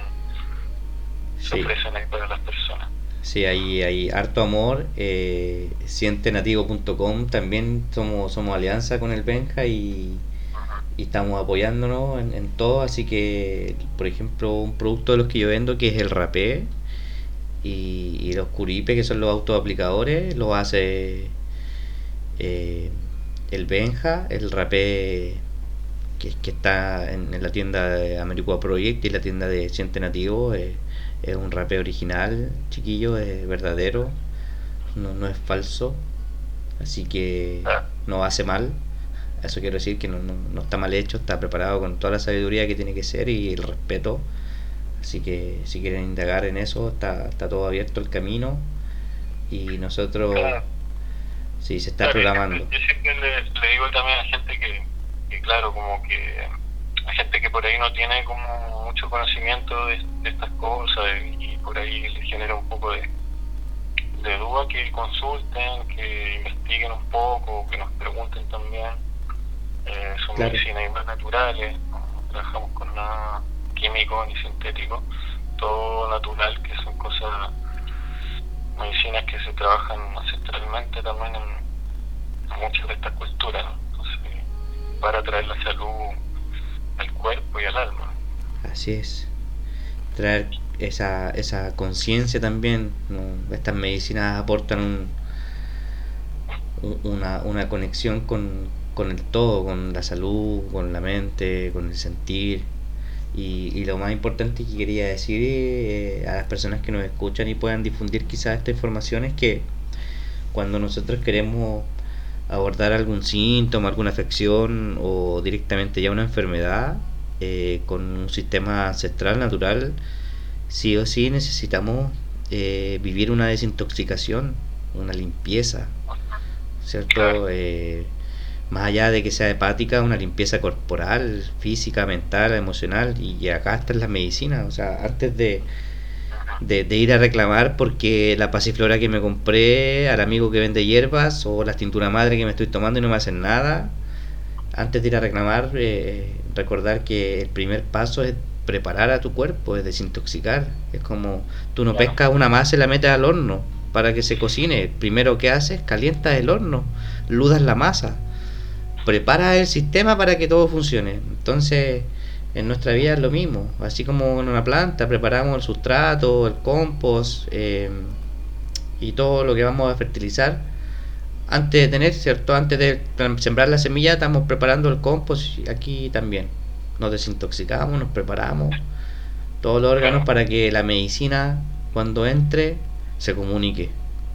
se Sí, ofrecen ahí para las personas. sí, hay harto amor. Sientenativo.com también somos alianza con el Benja Ujú. y estamos apoyándonos en todo. Así que, por ejemplo, un producto de los que yo vendo que es el rapé y los curipe, que son los autoaplicadores, los hace eh, el Benja, el rapé que está en la tienda de Americua Project y la tienda de Siente Nativo. Es un rapé original, chiquillo, es verdadero, no es falso, así que Ah, no hace mal. Eso quiero decir que no está mal hecho, está preparado con toda la sabiduría que tiene que ser y el respeto. Así que si quieren indagar en eso, está todo abierto el camino y nosotros, claro, sí, se está claro, programando. yo siempre le digo también a gente que claro, como que a gente que por ahí no tiene como mucho conocimiento de estas cosas y por ahí les genera un poco de duda, que consulten, que investiguen un poco, que nos pregunten también. Son Claro, medicinas igual naturales, no trabajamos con nada químico ni sintético, todo natural, que son cosas, medicinas que se trabajan ancestralmente también en muchas de estas culturas, ¿no? Entonces, para traer la salud al cuerpo y al alma. así es. Traer esa conciencia también, ¿no? Estas medicinas aportan una conexión con el todo, con la salud, con la mente, con el sentir. Y lo más importante que quería decir a las personas que nos escuchan y puedan difundir quizás esta información es que cuando nosotros queremos abordar algún síntoma, alguna afección o directamente ya una enfermedad, con un sistema ancestral natural, sí o sí necesitamos vivir una desintoxicación, una limpieza, Claro. ¿cierto? Más allá de que sea hepática, una limpieza corporal, física, mental, emocional, y acá está en la medicina, o sea, antes Ujú. de ir a reclamar porque la pasiflora que me compré, al amigo que vende hierbas, o la tintura madre que me estoy tomando y no me hacen nada, antes de ir a reclamar, recordar que el primer paso es preparar a tu cuerpo, es desintoxicar. Es como tú no Claro. pescas una masa y la metes al horno para que se cocine. Primero que haces, calientas el horno, ludas la masa, preparas el sistema para que todo funcione. Entonces, en nuestra vida es lo mismo. Así como en una planta, preparamos el sustrato, el compost y todo lo que vamos a fertilizar antes de tener, ¿cierto? Antes de sembrar la semilla, estamos preparando el compost y aquí también. Nos desintoxicamos, nos preparamos todos los órganos Claro. para que la medicina, cuando entre, se comunique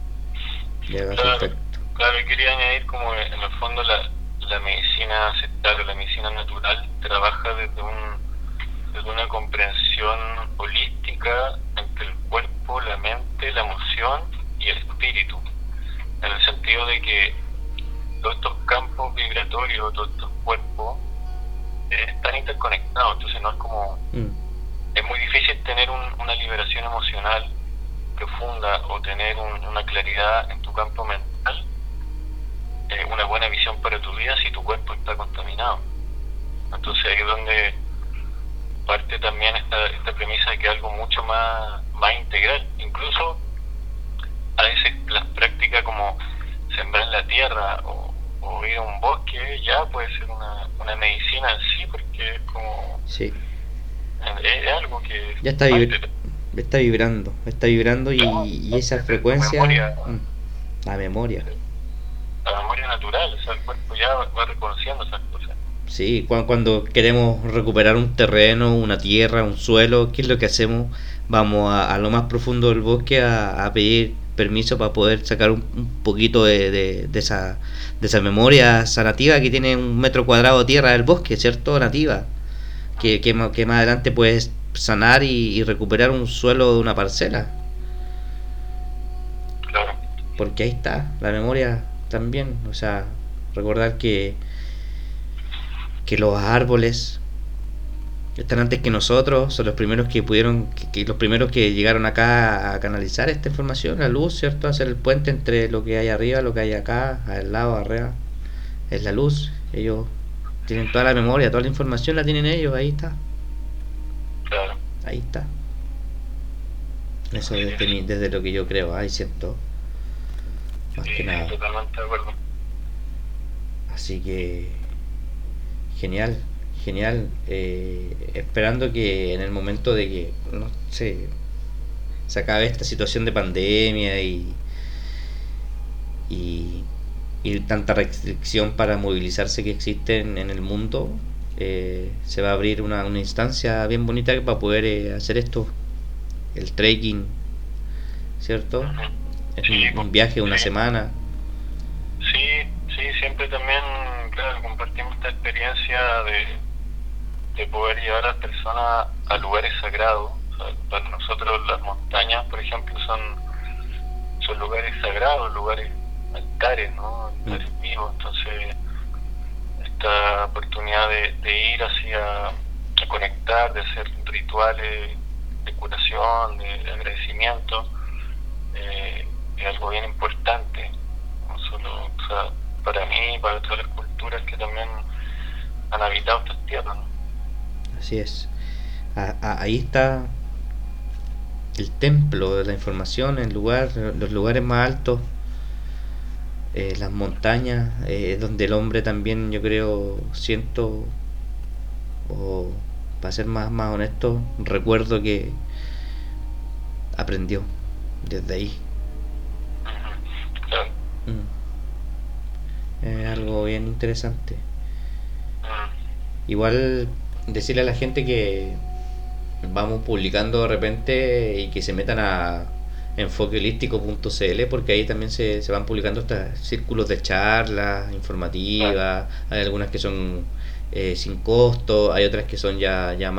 y haga su Claro, efecto. claro, y quería añadir como en el fondo la medicina ancestral o la medicina natural trabaja desde una comprensión holística entre el cuerpo, la mente, la emoción y el espíritu, en el sentido de que todos estos campos vibratorios, todos estos cuerpos están interconectados, entonces no es como, Mm, es muy difícil tener una liberación emocional profunda o tener una claridad en tu campo mental, una buena visión para tu vida si tu cuerpo está contaminado. Entonces ahí es donde parte también esta premisa de que algo mucho más integral. Incluso a veces las prácticas como sembrar en la tierra o ir a un bosque ya puede ser una medicina en sí, porque es como sí, es algo que ya está, parte está vibrando y esa de tu frecuencia, memoria, la memoria. la memoria natural, o sea, el cuerpo ya va reconociendo esas cosas. Sí, cuando queremos recuperar un terreno, una tierra, un suelo, ¿qué es lo que hacemos? Vamos a lo más profundo del bosque a pedir permiso para poder sacar un poquito de esa memoria sanativa que tiene un metro cuadrado de tierra del bosque, ¿cierto? Nativa, que más adelante puedes sanar y recuperar un suelo de una parcela, Claro, porque ahí está, la memoria también, o sea, recordar que los árboles están antes que nosotros, son los primeros que pudieron, los primeros que llegaron acá a canalizar esta información, la luz, ¿cierto? Hacer el puente entre lo que hay arriba, lo que hay acá, al lado, arriba, es la luz. Ellos tienen toda la memoria, toda la información la tienen ellos, claro, ahí está. Eso así es. desde lo que yo creo, ahí siento, más Sí, que sí, nada. totalmente de acuerdo. Así que genial, genial. Esperando que en el momento de que, no sé, se acabe esta situación de pandemia y, y tanta restricción para movilizarse que existe en el mundo, se va a abrir una instancia bien bonita para poder hacer esto, el trekking, ¿cierto? Ujú. Es Sí, un viaje de una sí, semana. sí, siempre también, claro, compartimos esta experiencia de poder llevar a las personas a lugares sagrados. O sea, para nosotros las montañas, por ejemplo, son lugares sagrados, lugares altares, ¿no? Mm, Altares vivos. Entonces, esta oportunidad de ir hacia, a conectar, de hacer rituales de curación, de agradecimiento, eh, es algo bien importante, no solo, o sea, para mí y para todas las culturas que también han habitado estas tierras, ¿no? así es. Ahí está el templo de la información, el lugar, los lugares más altos, las montañas, donde el hombre también, yo creo, siento, o para ser más honesto, recuerdo que aprendió desde ahí. Ujú. Claro. Es algo bien interesante. Mm. Igual decirle a la gente que vamos publicando de repente y que se metan a enfoqueholístico.cl porque ahí también se van publicando estos círculos de charlas Claro. informativas, hay algunas que son sin costo, hay otras que son ya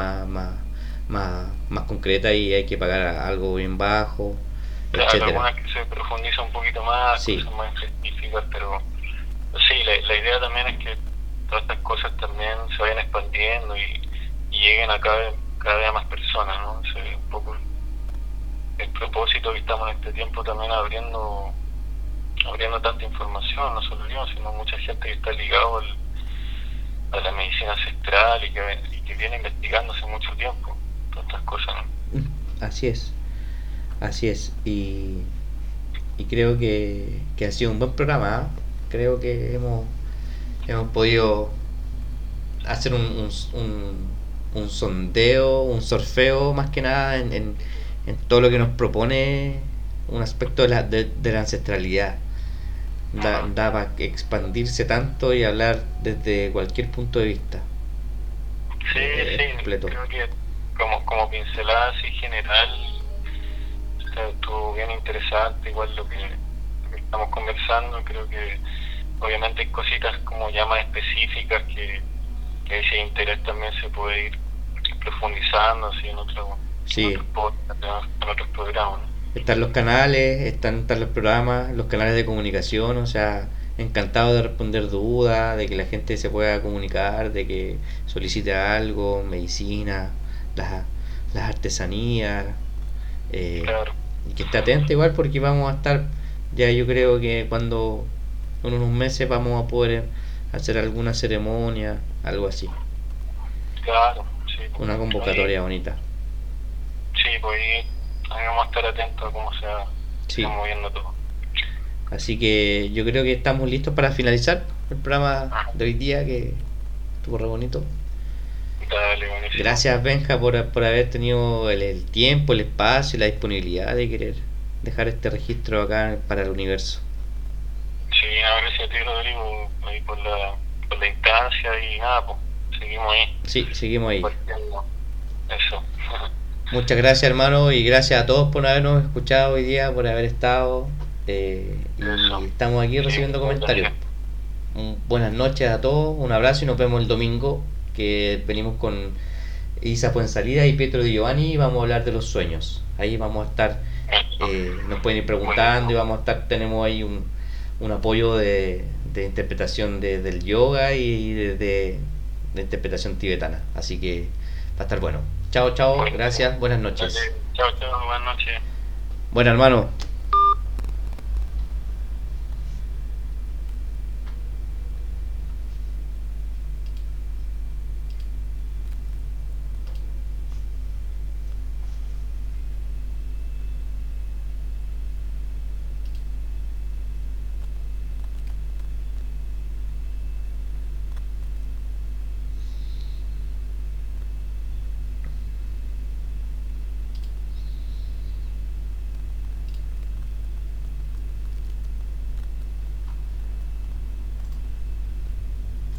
más concretas y hay que pagar algo bien bajo, Claro, etcétera. algunas que se profundiza un poquito más, Sí, cosas más específicas, pero sí, la idea también es que todas estas cosas también se vayan expandiendo y lleguen a cada vez a más personas, ¿no? Ese es un poco el propósito que estamos en este tiempo también abriendo tanta información, no solo yo, sino mucha gente que está ligado a la medicina ancestral y que viene investigando hace mucho tiempo todas estas cosas, ¿no? así es, así es. Y creo que ha sido un buen programa, ¿eh? Creo que hemos podido hacer un sondeo, un sorfeo más que nada en todo lo que nos propone un aspecto de la ancestralidad. Ujú. Da para expandirse tanto y hablar desde cualquier punto de vista. Sí, Es sí, completo. creo que como pincelada así general, estuvo bien interesante, igual lo que estamos conversando, creo que obviamente hay cositas como ya más específicas que si hay interés también se puede ir profundizando así en Sí, otros podcasts, en otros programas, ¿no? están los canales, están los programas, los canales de comunicación, o sea, encantado de responder dudas, de que la gente se pueda comunicar, de que solicite algo, medicina, las, las artesanías, eh, Claro. y que esté atento igual porque vamos a estar, ya yo creo que cuando en unos meses vamos a poder hacer alguna ceremonia, algo así, Claro, sí, pues. una Ahí, convocatoria bonita. sí, pues ahí vamos a estar atentos a cómo se va Sí, moviendo todo. así que yo creo que estamos listos para finalizar el programa Ah, de hoy día que estuvo re bonito. dale, buenísimo. Gracias Benja por haber tenido el tiempo, el espacio y la disponibilidad de querer dejar este registro acá para el universo. Sí, nada, gracias a ti, Rodrigo, ahí por la instancia y nada, pues, seguimos ahí, Sí, seguimos ahí. compartiendo eso. Muchas gracias hermano y gracias a todos por habernos escuchado hoy día, por haber estado y Eso. estamos aquí Sí, recibiendo muchas comentarios. gracias. Buenas noches a todos, un abrazo y nos vemos el domingo que venimos con Isa Fuensalida y Pietro Di Giovanni y vamos a hablar de los sueños. Ahí vamos a estar, nos pueden ir preguntando y Buenísimo. vamos a estar, tenemos ahí un apoyo de interpretación del yoga y de interpretación tibetana. Así que va a estar bueno. Chao, chao, Buenísimo. gracias, buenas noches. Dale, chao, chao, buenas noches. Bueno, hermano.